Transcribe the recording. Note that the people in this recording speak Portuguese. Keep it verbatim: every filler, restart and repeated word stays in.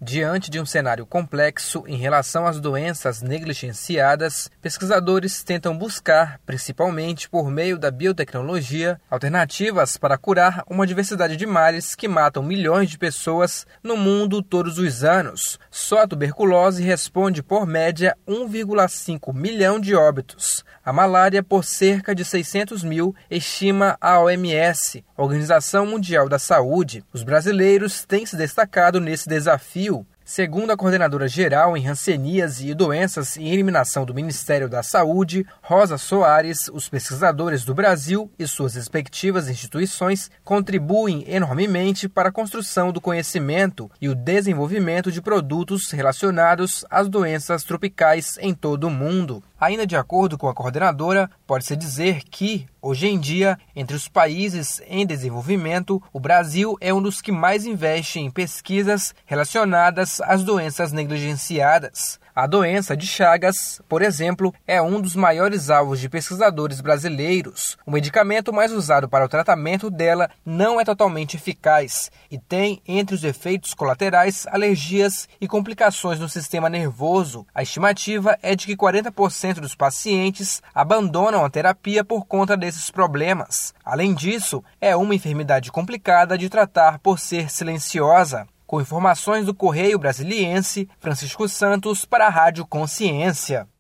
Diante de um cenário complexo em relação às doenças negligenciadas, pesquisadores tentam buscar, principalmente por meio da biotecnologia, alternativas para curar uma diversidade de males que matam milhões de pessoas no mundo todos os anos. Só a tuberculose responde por média um vírgula cinco milhão de óbitos. A malária por cerca de seiscentos mil, estima a O M S, Organização Mundial da Saúde. Os brasileiros têm se destacado nesse desafio. Segundo a coordenadora geral em hanseníase e doenças e eliminação do Ministério da Saúde, Rosa Soares, os pesquisadores do Brasil e suas respectivas instituições contribuem enormemente para a construção do conhecimento e o desenvolvimento de produtos relacionados às doenças tropicais em todo o mundo. Ainda de acordo com a coordenadora, pode-se dizer que, hoje em dia, entre os países em desenvolvimento, o Brasil é um dos que mais investe em pesquisas relacionadas às doenças negligenciadas. A doença de Chagas, por exemplo, é um dos maiores alvos de pesquisadores brasileiros. O medicamento mais usado para o tratamento dela não é totalmente eficaz e tem, entre os efeitos colaterais, alergias e complicações no sistema nervoso. A estimativa é de que quarenta por cento dos pacientes abandonam a terapia por conta desses problemas. Além disso, é uma enfermidade complicada de tratar por ser silenciosa. Com informações do Correio Brasiliense, Francisco Santos para a Rádio Consciência.